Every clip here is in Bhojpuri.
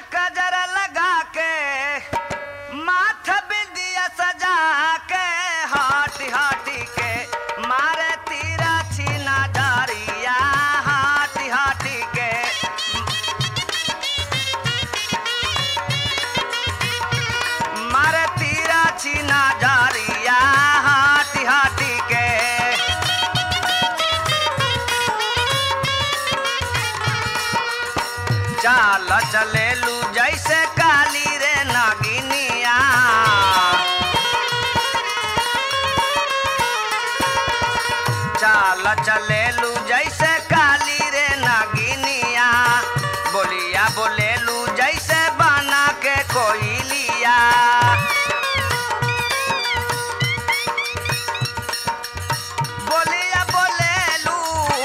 गजरा लगा के माथ बिंदिया सजा के हाटी हाटी के मारे तीरा छीना जारिया हाटी हाटी के मारे तीरा छीना जारिया हाटी हाटी के चाल चलेलू जैसे काली रे नागिनिया चाल चलेलू जैसे काली रे नागिनिया बोलिया बोलेलू जैसे बना के कोयलिया बोलिया बोलेलू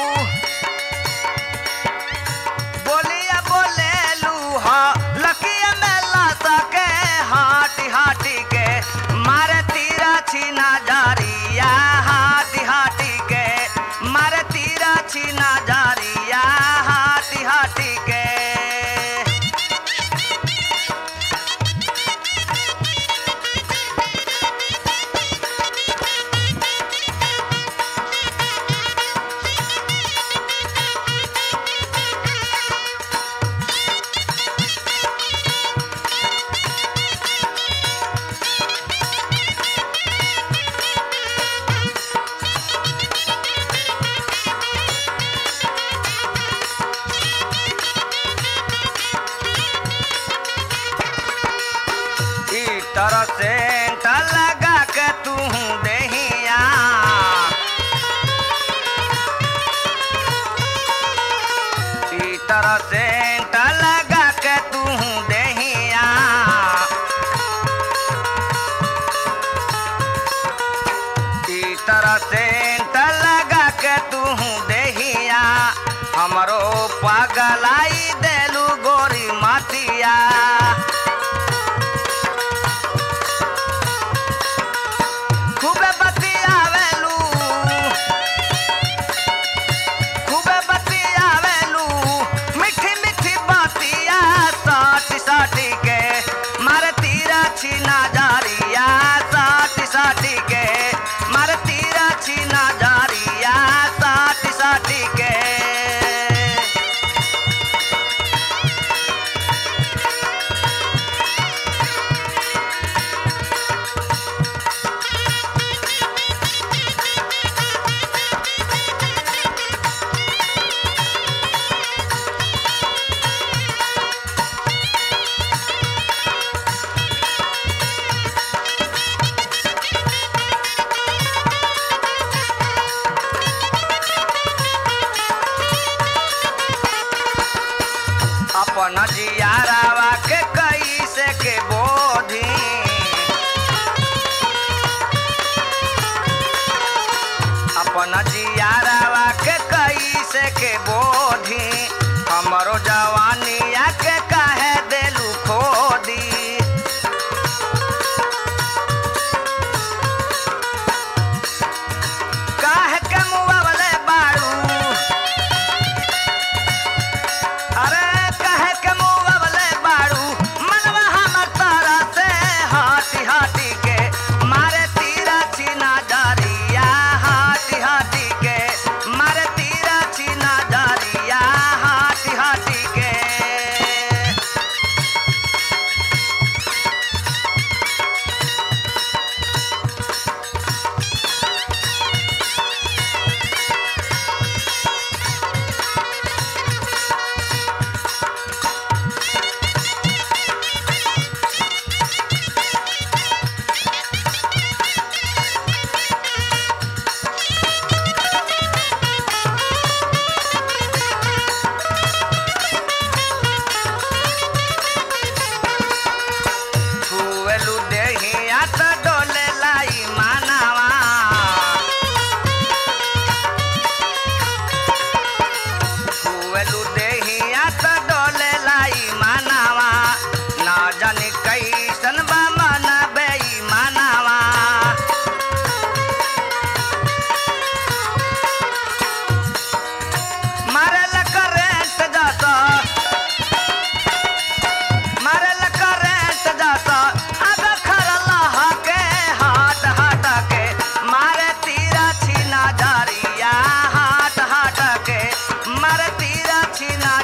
बोलिया बोलेलू हा लकिया मेला सके हाटी हाटी के मारे तीरा छीना जारिया हाटी हाटी के मारे तीरा छीना जारिया हाटी हाटी के तरह सेंट लगा के तू देहिया तरह सेंट लगा के तू देहिया तरह सेंट लगा के तू देहिया हमरो पगलाई देलू गोरी मातिया खूबे बतियावेलू मीठी मीठी बातिया साटी साटी के मारे तीरा छीना जारिया साटी साटी के मारे तीरा छीना जारिया साटी साटी के अपन जियारावा के कैसे के बोधी अपन जियारावा के कैसे के बोधी हमरो जवानिया के काहे देलू खोदी काहे के मुआवले बाड़ू अरे काहे के मुआवले बाड़ू मनवा हमर तारा से हाटी हाटी के मारे तीरा छीना जारिया हाटी हाटी छिनाइल